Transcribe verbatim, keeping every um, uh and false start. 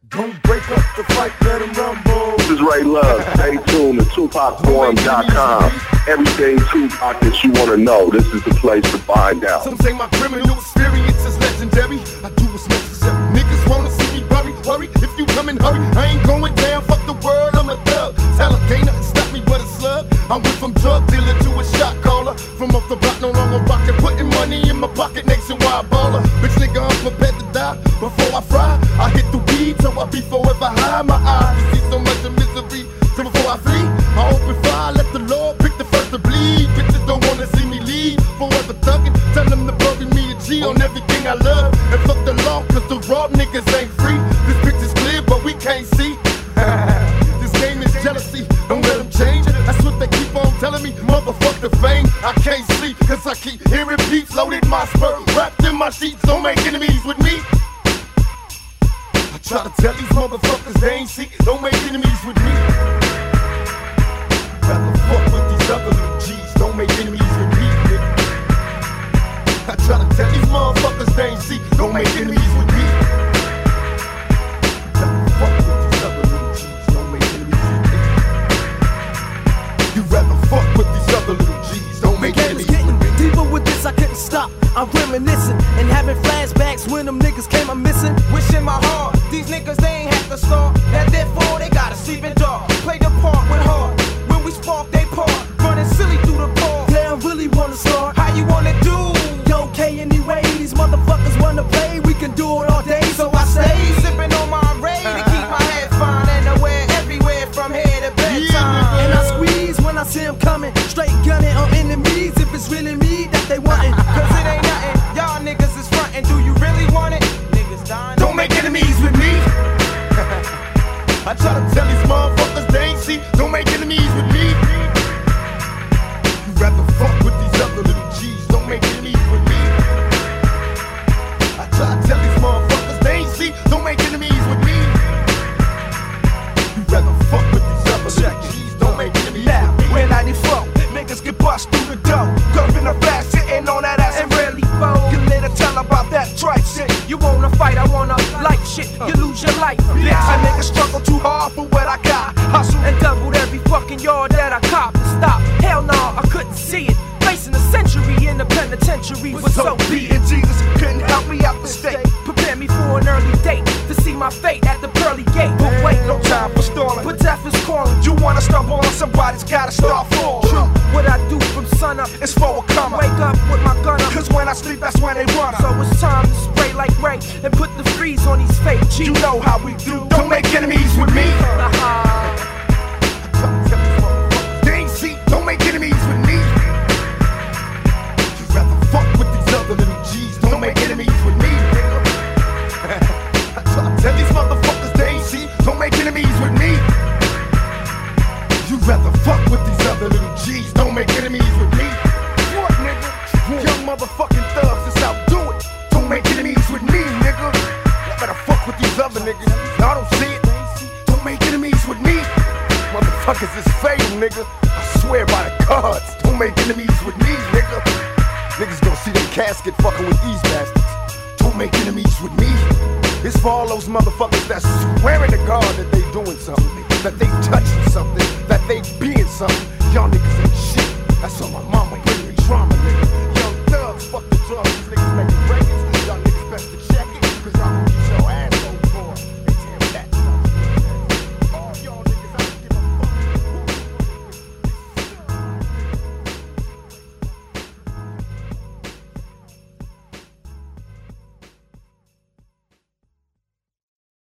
Don't break up the fight, let them rumble. This is Ray Love. Stay tuned to Tupac Forum dot com. Everything Tupac that you want to know, this is the place to find out. Some say my criminal experience is legendary. I do what's necessary. Niggas wanna see me worry, worry. If you come in hurry, I ain't going down. Fuck the world, I'm a thug. Tell them can't nothing stop me but a slug. I went from drug dealer to a shot caller. From off the block, no longer rockin', putting money in my pocket, nationwide baller. Bitch nigga, I'm prepared to die before I fry. I hit the weed, so I be forever high. My eyes see so much of misery. So before I flee, I open fire, let the Lord pick the first to bleed. Bitches don't wanna see me leave, forever thuggin'. Tell them to bury me a G on everything I love. And fuck the law, cause the raw niggas ain't free. This picture's clear, but we can't see. This game is jealousy, don't let them change. That's what they keep on telling me, motherfuck the fame. I can't sleep, cause I keep hearing beats. Loaded my spur, wrapped in my sheets. Don't make enemies with me. I try to tell these motherfuckers they ain't see. Don't make enemies with me. Rather fuck with these other little G's. Don't make enemies with me, nigga. I try to tell these motherfuckers they ain't see. Don't make enemies with me. Rather fuck with these other little G's. Don't make enemies with me. You rather fuck with these other little G's. Don't make enemies with me. Deeper with this, I couldn't stop. I'm reminiscing and having flashbacks when them niggas came I'm missing. Wishing my heart, these niggas they ain't have to start. That therefore they gotta sleep in dark. Play the part with heart. When we spark, they part. Running silly through the park. They don't really wanna start. How you wanna do? Yo, okay, anyway, these motherfuckers wanna play. We can do it all day, so I say. Sipping on my ray to keep my head fine. And aware everywhere from here to bedtime. And I squeeze when I see them coming. Straight gunning on enemies if it's really me that they wantin'. Cause it ain't nothing. Y'all niggas is frontin'. Do you really want it? Niggas dying. Don't make enemies with me. I try to tell these motherfuckers they ain't see. Don't make enemies with me. You rather fuck with these other little G's. Don't make enemies with me. I try to tell these motherfuckers they ain't see. Don't make enemies with me. You rather fuck with these other little G's. Don't make enemies now, with me. When ninety-four, niggas get bust through the door. Curving the fast, sitting on that ass and really fold. You later tell about that tripe shit. You wanna fight, I wanna like shit. You lose your life. Bitch, a nigga struggle too hard for what I got. Hustle and doubled every fucking yard that I cop and stop. Hell nah, I couldn't see it. Facing a century in the penitentiary was so be it. Jesus couldn't help me out the state. Prepare me for an early date to see my fate at the pearly gate. But wait, no time for stalling. But death is calling. You wanna stumble on somebody's gotta start falling. True. What I do from sun up is for a come. Wake up with my gun up. Cause when I sleep, that's when they run up. So it's time to spray like rain and put the freeze on these fake G's. You know how we do. Don't make enemies with me. They ain't see. Don't make enemies with me. You'd rather fuck with these other little G's. Don't make enemies with me, nigga. I try to tell these motherfuckers they ain't see. Don't make enemies with me. You'd rather fuck with these other little G's. Don't make enemies with me. What, nigga? Young motherfucking thugs that's out do it. Don't make enemies with me, nigga. I better fuck with these other niggas. Y'all don't see it. Don't make enemies with me. Motherfuckers is fatal, nigga. I swear by the gods. Don't make enemies with me, nigga. Niggas gonna see them casket fucking with these bastards. Don't make enemies with me. It's for all those motherfuckers that's swearing to God that they doing something, that they touching something, that they being something. Y'all niggas ain't shit. That's on my mama bring me trauma, nigga. Young thugs, fuck the drugs, these niggas